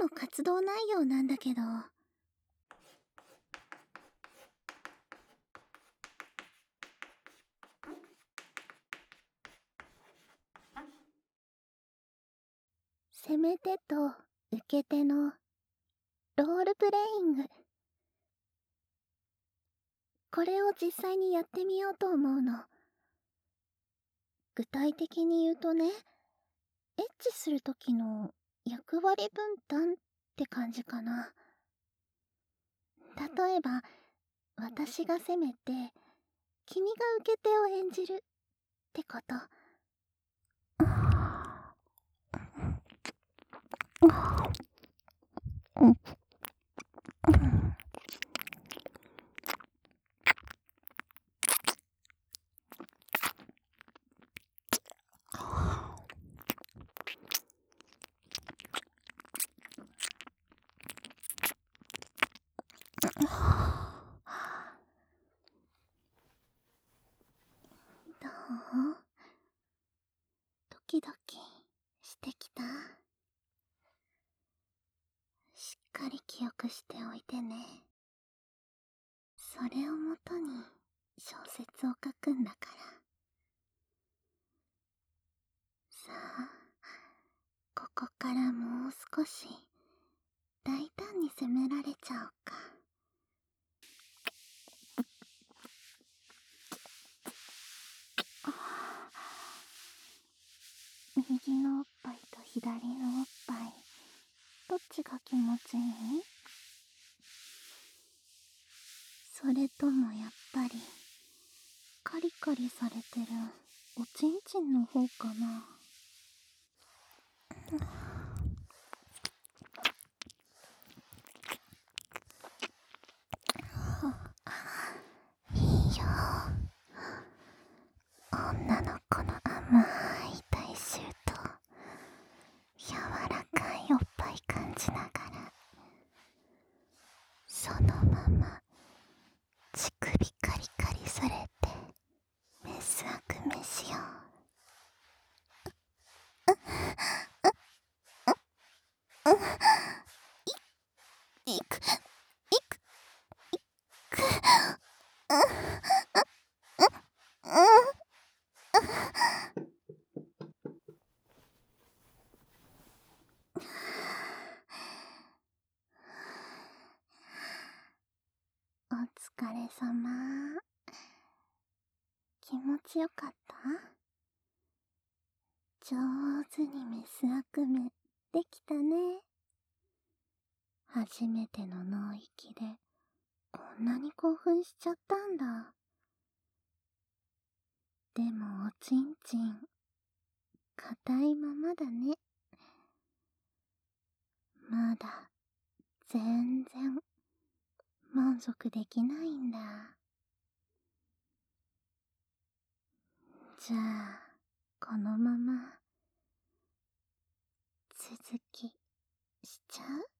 の活動内容なんだけど。攻め手と受け手のロールプレイング。これを実際にやってみようと思うの。具体的に言うとね、エッチする時の役割分担って感じかな。例えば、私が攻めて、君が受け手を演じるってこと。どう？ドキドキしてきた？しっかり記憶しておいてね。それをもとに小説を書くんだから。さあ、ここからもう少し大胆に攻められちゃおうか。右のおっぱいと左のおっぱい、どっちが気持ちいい？それともやっぱりカリカリされてるおちんちんの方かな。いいよ、女の子の甘い体臭と柔らかいおっぱい感じながら、そのまま乳首カリカリされてメスあくめしよう。いくお疲れさま。気持ちよかった？上手にメスあくめできたね。初めての脳域でこんなに興奮しちゃったんだ。でもおちんちん硬いままだね。まだ全然満足できないんだ。じゃあこのまま続きしちゃう？